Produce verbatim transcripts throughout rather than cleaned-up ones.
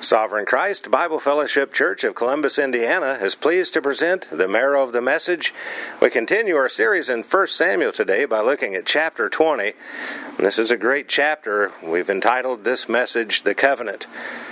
Sovereign Christ Bible Fellowship Church of Columbus, Indiana is pleased to present the Marrow of the Message. We continue our series in First Samuel today by looking at chapter twenty. And this is a great chapter. We've entitled this message, The Covenant.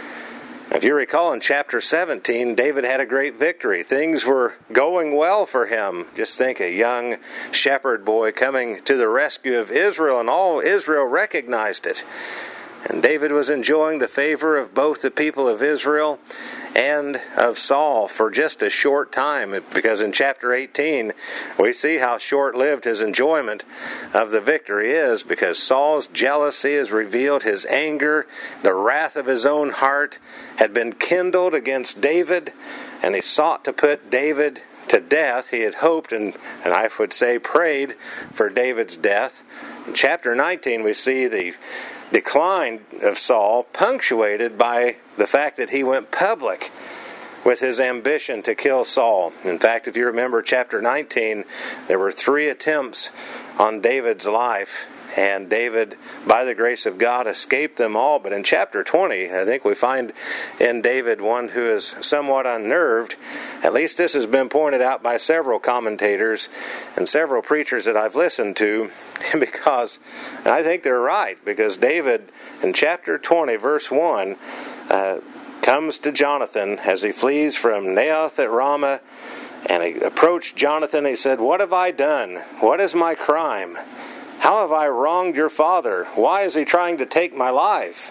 If you recall, in chapter seventeen, David had a great victory. Things were going well for him. Just think, a young shepherd boy coming to the rescue of Israel, and all Israel recognized it. And David was enjoying the favor of both the people of Israel and of Saul for just a short time, because in chapter eighteen we see how short-lived his enjoyment of the victory is, because Saul's jealousy is revealed, his anger, the wrath of his own heart had been kindled against David, and he sought to put David to death. He had hoped, and, and I would say prayed, for David's death. In chapter nineteen we see the decline of Saul punctuated by the fact that he went public with his ambition to kill Saul. In fact, if you remember chapter nineteen, there were three attempts on David's life, and David, by the grace of God, escaped them all. But in chapter twenty, I think we find in David one who is somewhat unnerved. At least this has been pointed out by several commentators and several preachers that I've listened to, because and I think they're right, because David in chapter twenty, verse one, uh, comes to Jonathan as he flees from Naioth at Ramah, and he approached Jonathan. He said, "What have I done? What is my crime? How have I wronged your father? Why is he trying to take my life?"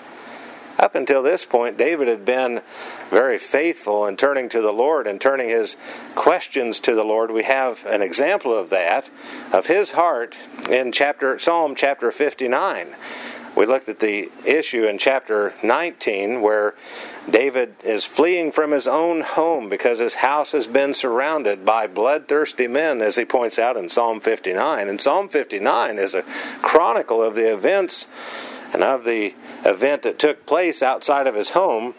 Up until this point, David had been very faithful in turning to the Lord and turning his questions to the Lord. We have an example of that, of his heart, in chapter Psalm chapter fifty-nine. We looked at the issue in chapter nineteen where David is fleeing from his own home because his house has been surrounded by bloodthirsty men, as he points out in Psalm fifty-nine. And Psalm fifty-nine is a chronicle of the events and of the event that took place outside of his home.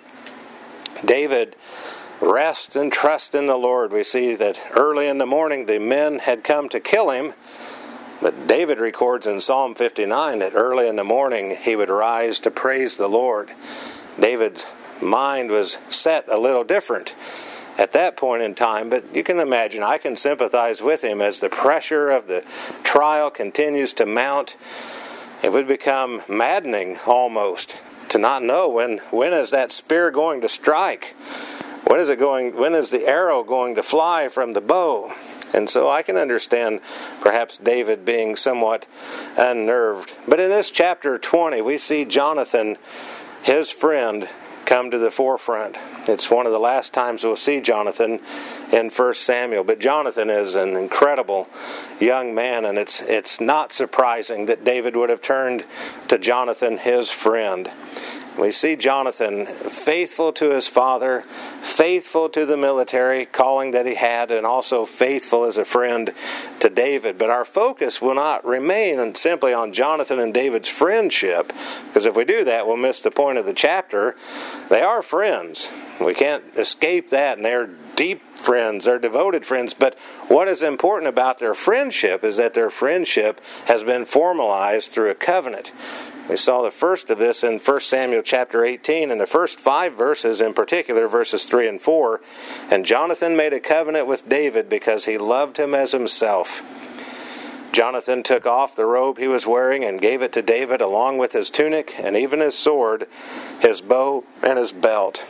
David rests and trusts in the Lord. We see that early in the morning the men had come to kill him, but David records in Psalm fifty-nine that early in the morning he would rise to praise the Lord. David's mind was set a little different at that point in time, but you can imagine, I can sympathize with him as the pressure of the trial continues to mount. It would become maddening almost to not know when when is that spear going to strike? When is it going? When is the arrow going to fly from the bow? And so I can understand perhaps David being somewhat unnerved. But in this chapter twenty, we see Jonathan, his friend, come to the forefront. It's one of the last times we'll see Jonathan in First Samuel. But Jonathan is an incredible young man, and it's it's not surprising that David would have turned to Jonathan, his friend. We see Jonathan faithful to his father, faithful to the military calling that he had, and also faithful as a friend to David. But our focus will not remain simply on Jonathan and David's friendship, because if we do that, we'll miss the point of the chapter. They are friends. We can't escape that, and they're deep friends, they're devoted friends. But what is important about their friendship is that their friendship has been formalized through a covenant. We saw the first of this in First Samuel chapter eighteen, in the first five verses in particular, verses three and four. "And Jonathan made a covenant with David because he loved him as himself. Jonathan took off the robe he was wearing and gave it to David along with his tunic and even his sword, his bow, and his belt."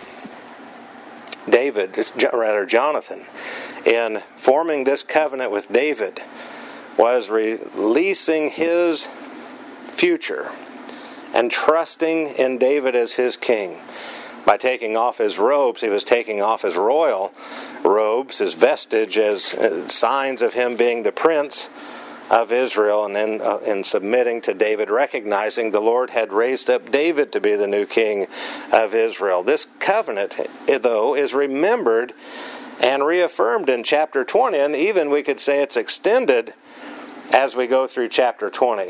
David, rather Jonathan, in forming this covenant with David, was releasing his future and trusting in David as his king. By taking off his robes, he was taking off his royal robes, his vestige, as signs of him being the prince of Israel, and then uh, in submitting to David, recognizing the Lord had raised up David to be the new king of Israel. This covenant, though, is remembered and reaffirmed in chapter twenty, and even we could say it's extended as we go through chapter twenty.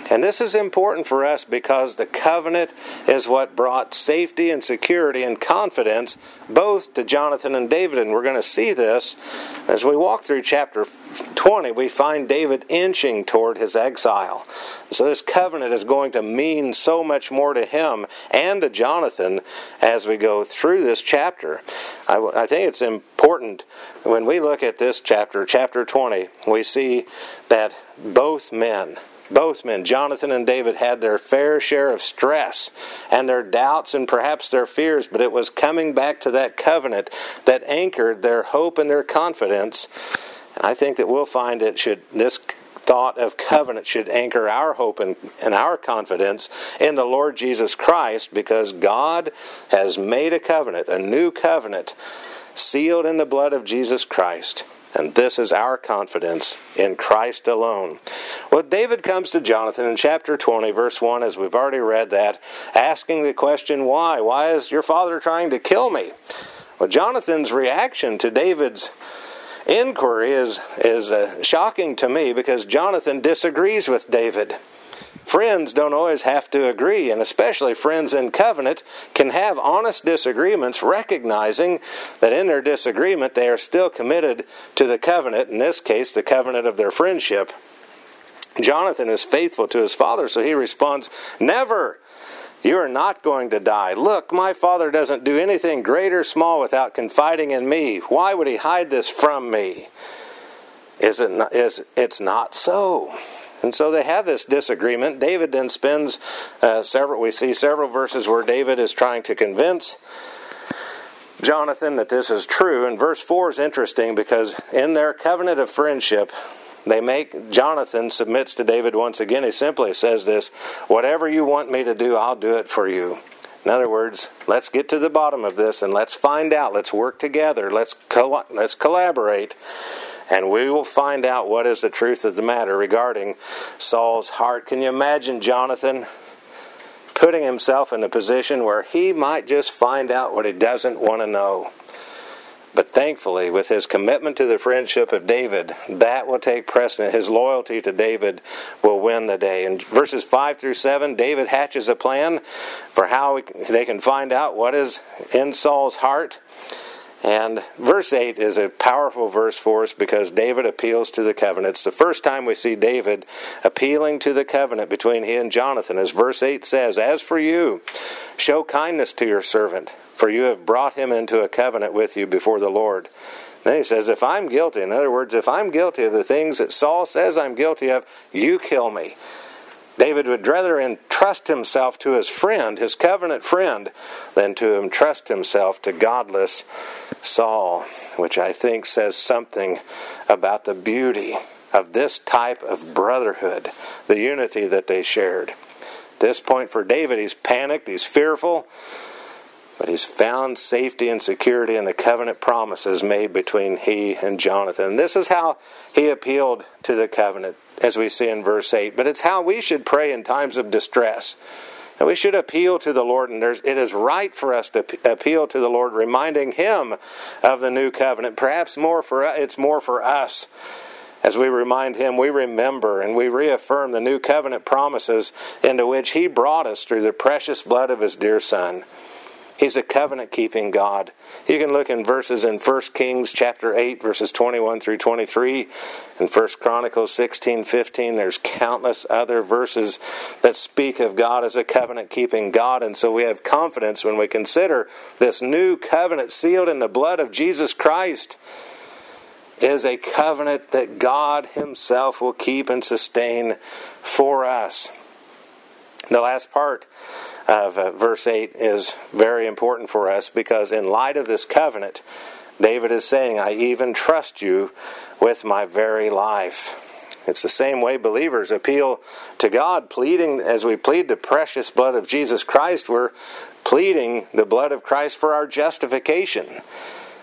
And this is important for us because the covenant is what brought safety and security and confidence both to Jonathan and David. And we're going to see this as we walk through chapter twenty. We find David inching toward his exile. So this covenant is going to mean so much more to him and to Jonathan as we go through this chapter. I, I think it's important when we look at this chapter, chapter twenty, we see that both men, Both men, Jonathan and David, had their fair share of stress and their doubts and perhaps their fears, but it was coming back to that covenant that anchored their hope and their confidence. And I think that we'll find it should this thought of covenant should anchor our hope and, and our confidence in the Lord Jesus Christ, because God has made a covenant, a new covenant, sealed in the blood of Jesus Christ. And this is our confidence in Christ alone. Well, David comes to Jonathan in chapter twenty, verse one, as we've already read that, asking the question, why? Why is your father trying to kill me? Well, Jonathan's reaction to David's inquiry is, is uh, shocking to me, because Jonathan disagrees with David. Friends don't always have to agree, and especially friends in covenant can have honest disagreements, recognizing that in their disagreement they are still committed to the covenant, in this case the covenant of their friendship. Jonathan is faithful to his father, so he responds, "Never! You are not going to die. Look, my father doesn't do anything great or small without confiding in me. Why would he hide this from me? Is it not, is, it's not so." And so they have this disagreement. David then spends uh, several, we see several verses where David is trying to convince Jonathan that this is true. And verse four is interesting because in their covenant of friendship, they make, Jonathan submits to David once again. He simply says this, "Whatever you want me to do, I'll do it for you." In other words, let's get to the bottom of this and let's find out. Let's work together. Let's coll- let's collaborate. And we will find out what is the truth of the matter regarding Saul's heart. Can you imagine Jonathan putting himself in a position where he might just find out what he doesn't want to know? But thankfully, with his commitment to the friendship of David, that will take precedent. His loyalty to David will win the day. In verses five through seven, David hatches a plan for how they can find out what is in Saul's heart. And verse eight is a powerful verse for us because David appeals to the covenant. It's the first time we see David appealing to the covenant between he and Jonathan. As verse eight says, "As for you, show kindness to your servant, for you have brought him into a covenant with you before the Lord." Then he says, if I'm guilty, in other words, if I'm guilty of the things that Saul says I'm guilty of, you kill me. David would rather entrust himself to his friend, his covenant friend, than to entrust himself to godless Saul, which I think says something about the beauty of this type of brotherhood, the unity that they shared. At this point for David, he's panicked, he's fearful, but he's found safety and security in the covenant promises made between he and Jonathan. And this is how he appealed to the covenant, as we see in verse eight. But it's how we should pray in times of distress. And we should appeal to the Lord, and there's, it is right for us to p- appeal to the Lord, reminding Him of the new covenant. Perhaps more for it's more for us. As we remind Him, we remember and we reaffirm the new covenant promises into which He brought us through the precious blood of His dear Son. He's a covenant-keeping God. You can look in verses in First Kings chapter eight, verses twenty-one through twenty-three, and First Chronicles sixteen, fifteen. There's countless other verses that speak of God as a covenant-keeping God, and so we have confidence when we consider this new covenant sealed in the blood of Jesus Christ is a covenant that God Himself will keep and sustain for us. The last part of uh, verse eight is very important for us because in light of this covenant, David is saying, I even trust you with my very life. It's the same way believers appeal to God, pleading, as we plead the precious blood of Jesus Christ, we're pleading the blood of Christ for our justification.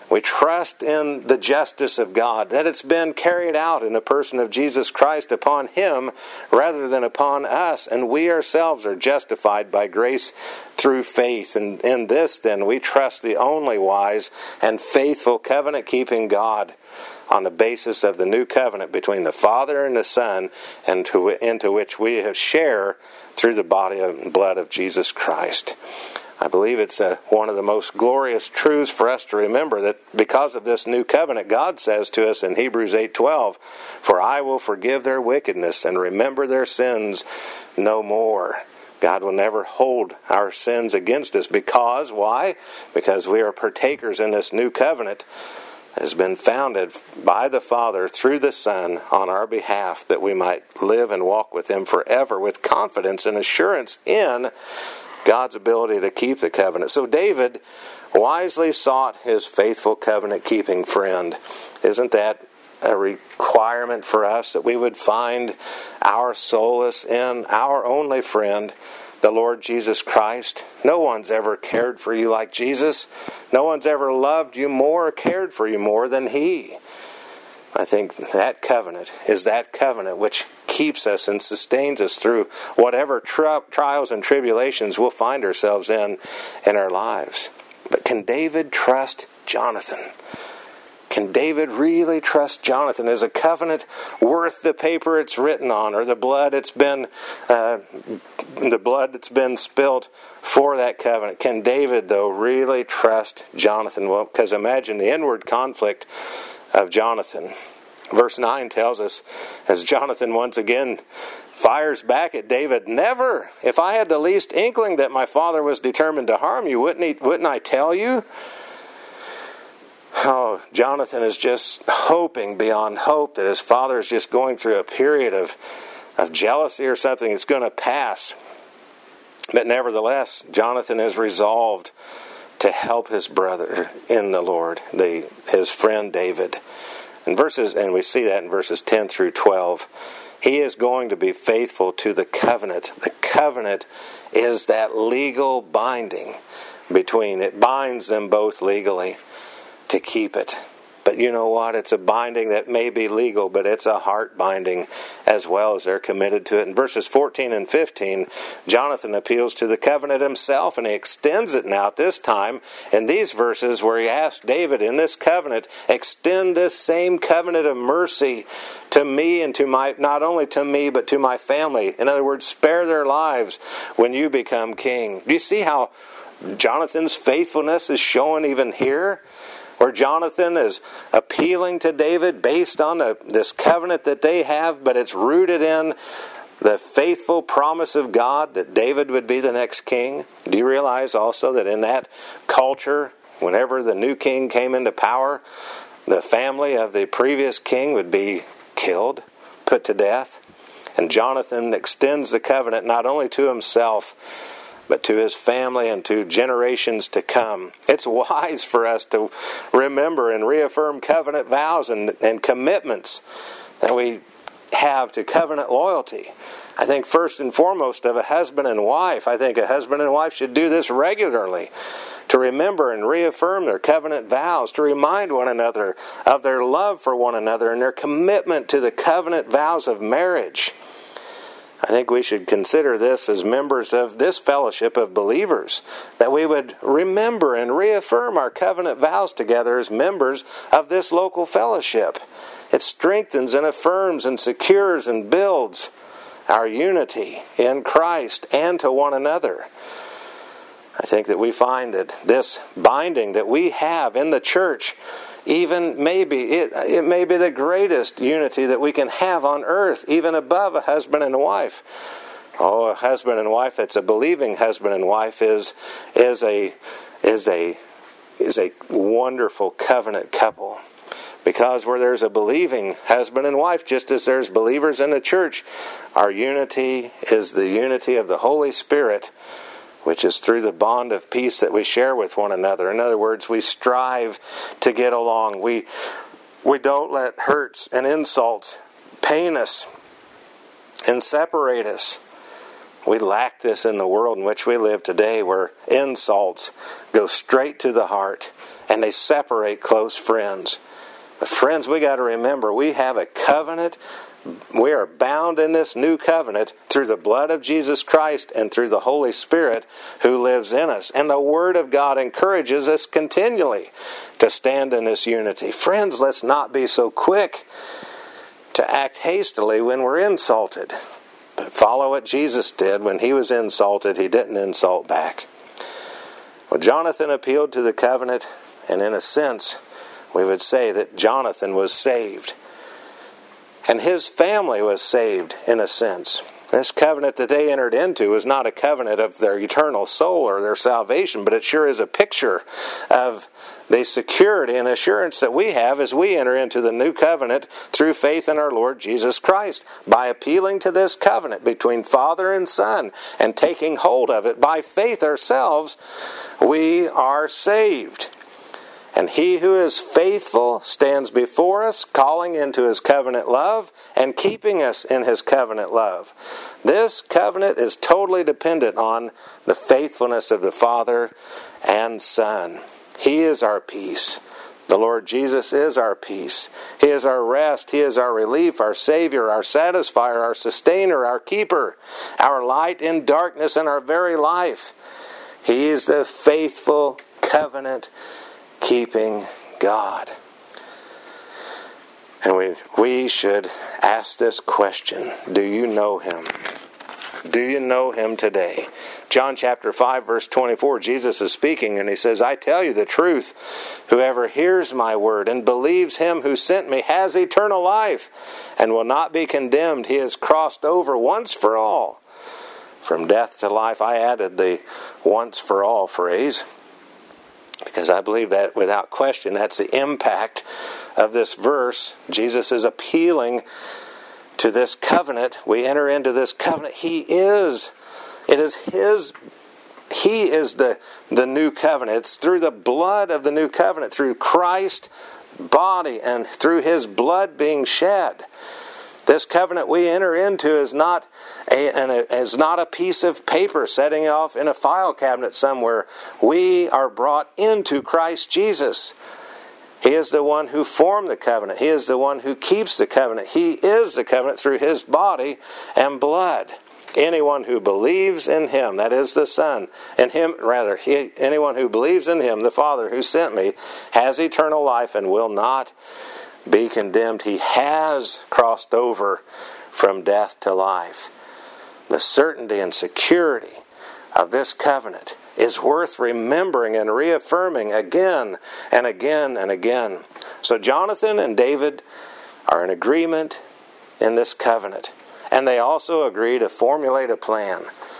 We trust in the justice of God, that it's been carried out in the person of Jesus Christ upon Him rather than upon us, and we ourselves are justified by grace through faith. And in this, then, we trust the only wise and faithful covenant-keeping God on the basis of the new covenant between the Father and the Son, and to, into which we have share through the body and blood of Jesus Christ. I believe it's a, one of the most glorious truths for us to remember, that because of this new covenant, God says to us in Hebrews eight twelve, "For I will forgive their wickedness and remember their sins no more." God will never hold our sins against us. Because, why? Because we are partakers in this new covenant that has been founded by the Father through the Son on our behalf, that we might live and walk with Him forever with confidence and assurance in God's ability to keep the covenant. So David wisely sought his faithful covenant-keeping friend. Isn't that a requirement for us, that we would find our solace in our only friend, the Lord Jesus Christ? No one's ever cared for you like Jesus. No one's ever loved you more or cared for you more than He. I think that covenant is that covenant which keeps us and sustains us through whatever tri- trials and tribulations we'll find ourselves in in our lives. But can David trust Jonathan? Can David really trust Jonathan? Is a covenant worth the paper it's written on, or the blood it's been uh, the blood that's been spilt for that covenant? Can David, though, really trust Jonathan? Well, because imagine the inward conflict of Jonathan. Verse nine tells us, as Jonathan once again fires back at David, "Never! If I had the least inkling that my father was determined to harm you, wouldn't he, wouldn't I tell you?" Oh, Jonathan is just hoping beyond hope that his father is just going through a period of, of jealousy or something. It's going to pass. But nevertheless, Jonathan is resolved to help his brother in the Lord, the, his friend David. And verses, and we see that in verses ten through twelve. He is going to be faithful to the covenant. The covenant is that legal binding between, it binds them both legally to keep it. But you know what? It's a binding that may be legal, but it's a heart binding as well, as they're committed to it. In verses fourteen and fifteen, Jonathan appeals to the covenant himself, and he extends it now at this time in these verses, where he asks David, in this covenant, extend this same covenant of mercy to me and to my, not only to me, but to my family. In other words, spare their lives when you become king. Do you see how Jonathan's faithfulness is shown even here? Where Jonathan is appealing to David based on the, this covenant that they have, but it's rooted in the faithful promise of God that David would be the next king. Do you realize also that in that culture, whenever the new king came into power, the family of the previous king would be killed, put to death? And Jonathan extends the covenant not only to himself, but to his family and to generations to come. It's wise for us to remember and reaffirm covenant vows and, and commitments that we have to covenant loyalty. I think first and foremost of a husband and wife, I think a husband and wife should do this regularly, to remember and reaffirm their covenant vows, to remind one another of their love for one another and their commitment to the covenant vows of marriage. I think we should consider this as members of this fellowship of believers, that we would remember and reaffirm our covenant vows together as members of this local fellowship. It strengthens and affirms and secures and builds our unity in Christ and to one another. I think that we find that this binding that we have in the church, even maybe, it, it may be the greatest unity that we can have on earth, even above a husband and a wife. Oh, a husband and wife, it's a believing husband and wife, is is a is a is a wonderful covenant couple. Because where there's a believing husband and wife, just as there's believers in the church, our unity is the unity of the Holy Spirit, which is through the bond of peace that we share with one another. In other words, we strive to get along. We we don't let hurts and insults pain us and separate us. We lack this in the world in which we live today, where insults go straight to the heart and they separate close friends. But friends, we got to remember, we have a covenant. We are bound in this new covenant through the blood of Jesus Christ and through the Holy Spirit who lives in us. And the Word of God encourages us continually to stand in this unity. Friends, let's not be so quick to act hastily when we're insulted. But follow what Jesus did. When he was insulted, he didn't insult back. Well, Jonathan appealed to the covenant, and in a sense, we would say that Jonathan was saved. And his family was saved, in a sense. This covenant that they entered into was not a covenant of their eternal soul or their salvation, but it sure is a picture of the security and assurance that we have as we enter into the new covenant through faith in our Lord Jesus Christ. By appealing to this covenant between Father and Son and taking hold of it by faith ourselves, we are saved. And he who is faithful stands before us, calling into his covenant love and keeping us in his covenant love. This covenant is totally dependent on the faithfulness of the Father and Son. He is our peace. The Lord Jesus is our peace. He is our rest. He is our relief, our Savior, our satisfier, our sustainer, our keeper, our light in darkness and our very life. He is the faithful covenant keeping God. And we, we should ask this question: do you know him? Do you know him today? John chapter five verse twenty-four, Jesus is speaking and he says, I tell you the truth, whoever hears my word and believes him who sent me has eternal life and will not be condemned. He has crossed over once for all from death to life. I added the once for all phrase, because I believe that without question, that's the impact of this verse. Jesus is appealing to this covenant. We enter into this covenant. He is, it is His, He is the, the new covenant. It's through the blood of the new covenant, through Christ's body and through His blood being shed. This covenant we enter into is not a, an, a, is not a piece of paper setting off in a file cabinet somewhere. We are brought into Christ Jesus. He is the one who formed the covenant. He is the one who keeps the covenant. He is the covenant through His body and blood. Anyone who believes in Him, that is the Son, and Him, rather, he, anyone who believes in Him, the Father who sent me, has eternal life and will not be condemned. He has crossed over from death to life. The certainty and security of this covenant is worth remembering and reaffirming again and again and again. So Jonathan and David are in agreement in this covenant. And they also agree to formulate a plan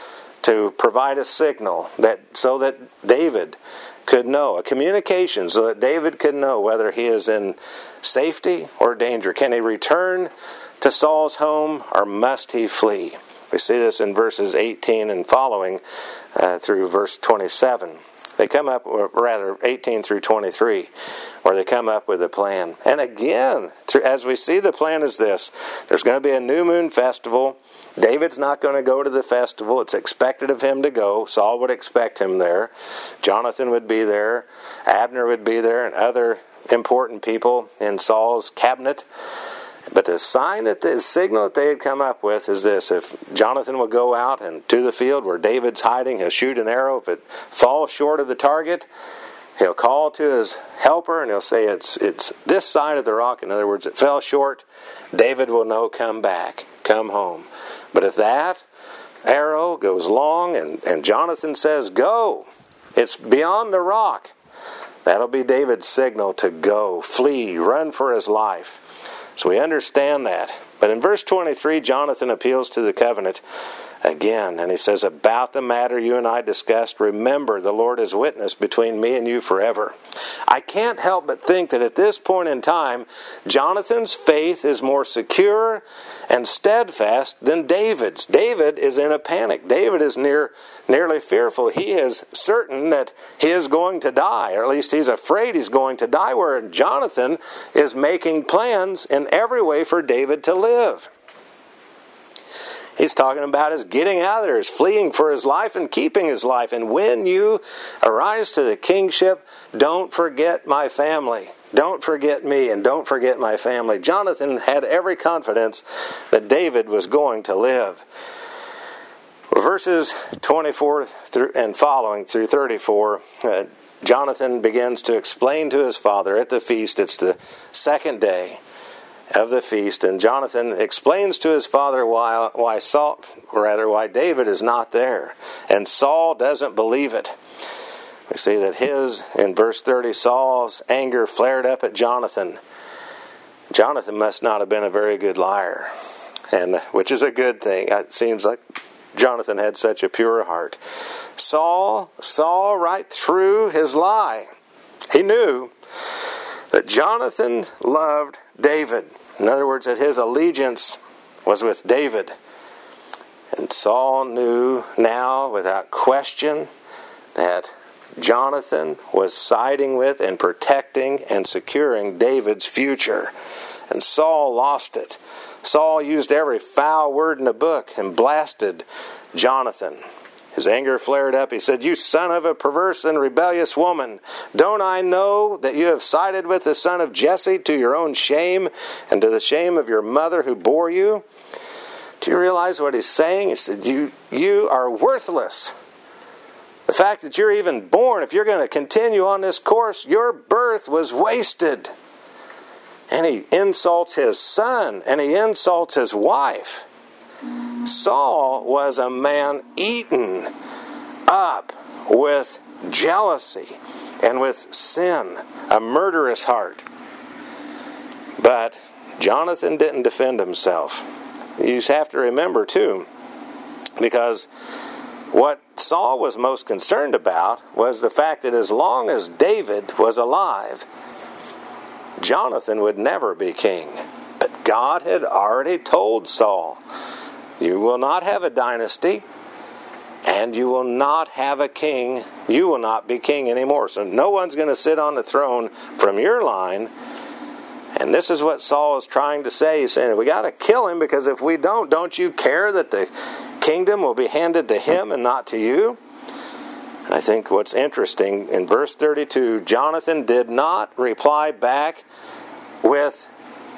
to provide a signal that so that David could know, a communication so that David could know whether he is in safety or danger. Can he return to Saul's home or must he flee? We see this in verses eighteen and following uh, through verse twenty-seven. They come up, or rather eighteen through twenty-three, where they come up with a plan. And again, as we see, the plan is this. There's going to be a new moon festival. David's not going to go to the festival. It's expected of him to go. Saul would expect him there. Jonathan would be there. Abner would be there, and other important people in Saul's cabinet. But the sign, that the signal that they had come up with is this: if Jonathan will go out and to the field where David's hiding, he'll shoot an arrow. If it falls short of the target, he'll call to his helper and he'll say, it's it's this side of the rock. In other words, it fell short. David will know, come back, come home. But if that arrow goes long and, and Jonathan says, go, it's beyond the rock, that'll be David's signal to go, flee, run for his life. So we understand that. But in verse twenty-three, Jonathan appeals to the covenant again. And he says, about the matter you and I discussed, remember the Lord is witness between me and you forever. I can't help but think that at this point in time, Jonathan's faith is more secure and steadfast than David's. David is in a panic. David is near, nearly fearful. He is certain that he is going to die, or at least he's afraid he's going to die, where Jonathan is making plans in every way for David to live. He's talking about his getting out of there, his fleeing for his life and keeping his life. And when you arise to the kingship, don't forget my family. Don't forget me and don't forget my family. Jonathan had every confidence that David was going to live. Well, verses twenty-four through and following through thirty-four, uh, Jonathan begins to explain to his father at the feast. It's the second day of the feast, and Jonathan explains to his father why why Saul, or rather why David is not there, and Saul doesn't believe it. We see that his, in verse thirty, Saul's anger flared up at Jonathan. Jonathan must not have been a very good liar, and which is a good thing. It seems like Jonathan had such a pure heart. Saul saw right through his lie. He knew that Jonathan loved David. In other words, that his allegiance was with David. And Saul knew now, without question, that Jonathan was siding with and protecting and securing David's future. And Saul lost it. Saul used every foul word in the book and blasted Jonathan. His anger flared up. He said, "You son of a perverse and rebellious woman, don't I know that you have sided with the son of Jesse to your own shame and to the shame of your mother who bore you?" Do you realize what he's saying? He said, you, you are worthless. The fact that you're even born, if you're going to continue on this course, your birth was wasted. And he insults his son, and he insults his wife. Saul was a man eaten up with jealousy and with sin, a murderous heart. But Jonathan didn't defend himself. You have to remember, too, because what Saul was most concerned about was the fact that as long as David was alive, Jonathan would never be king. But God had already told Saul, you will not have a dynasty, and you will not have a king. You will not be king anymore. So no one's going to sit on the throne from your line. And this is what Saul is trying to say. He's saying, we got to kill him, because if we don't, don't you care that the kingdom will be handed to him and not to you? I think what's interesting, in verse thirty-two, Jonathan did not reply back with,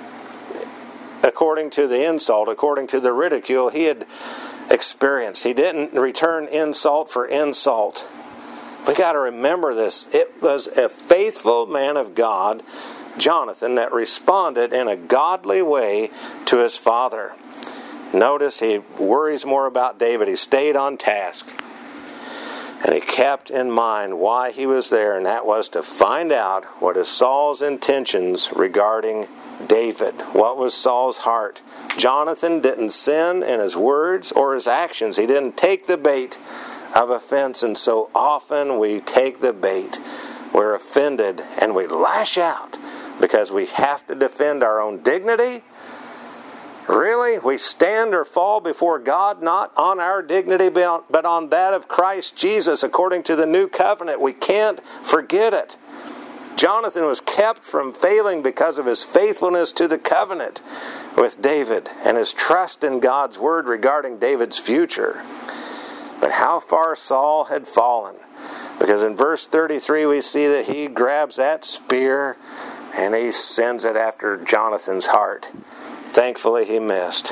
according to the insult, according to the ridicule he had experienced. He didn't return insult for insult. We got to remember this. It was a faithful man of God, Jonathan, that responded in a godly way to his father. Notice he worries more about David. He stayed on task. And he kept in mind why he was there, and that was to find out what is Saul's intentions regarding David. What was Saul's heart? Jonathan didn't sin in his words or his actions. He didn't take the bait of offense, and so often we take the bait. We're offended and we lash out because we have to defend our own dignity. Really? We stand or fall before God not on our dignity but on that of Christ Jesus according to the new covenant. We can't forget it. Jonathan was kept from failing because of his faithfulness to the covenant with David and his trust in God's word regarding David's future. But how far Saul had fallen. Because in verse thirty-three we see that he grabs that spear and he sends it after Jonathan's heart. Thankfully he missed.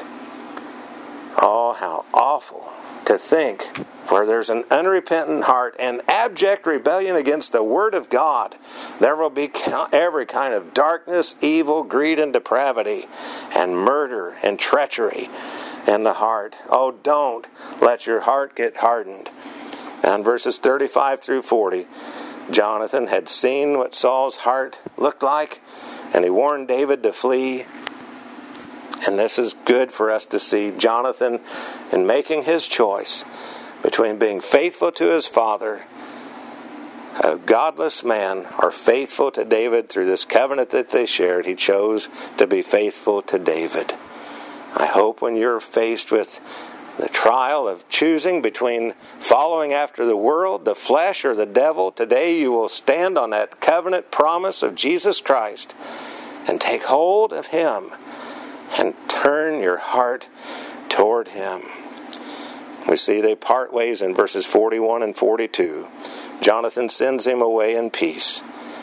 Oh, how awful to think where there's an unrepentant heart and abject rebellion against the Word of God, there will be every kind of darkness, evil, greed, and depravity, and murder and treachery in the heart. Oh, don't let your heart get hardened. And verses thirty-five through forty, Jonathan had seen what Saul's heart looked like, and he warned David to flee. And this is good for us to see Jonathan in making his choice between being faithful to his father, a godless man, or faithful to David through this covenant that they shared. He chose to be faithful to David. I hope when you're faced with the trial of choosing between following after the world, the flesh, or the devil, today you will stand on that covenant promise of Jesus Christ and take hold of Him and turn your heart toward him. We see they part ways in verses forty-one and forty-two. Jonathan sends him away in peace.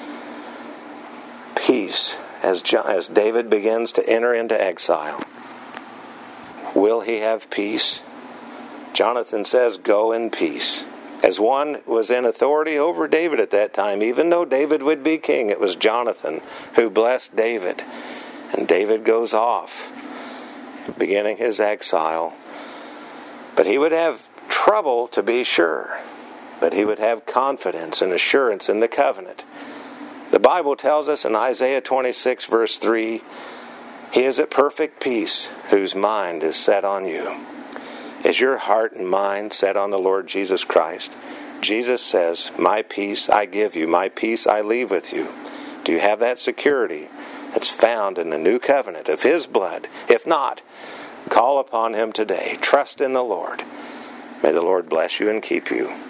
Peace as, John, as David begins to enter into exile. Will he have peace? Jonathan says, go in peace. As one was in authority over David at that time, even though David would be king, it was Jonathan who blessed David. And David goes off, beginning his exile. But he would have trouble, to be sure. But he would have confidence and assurance in the covenant. The Bible tells us in Isaiah twenty-six, verse three, he is at perfect peace whose mind is set on you. Is your heart and mind set on the Lord Jesus Christ? Jesus says, my peace I give you, my peace I leave with you. Do you have that security that's found in the new covenant of his blood? If not, call upon him today. Trust in the Lord. May the Lord bless you and keep you.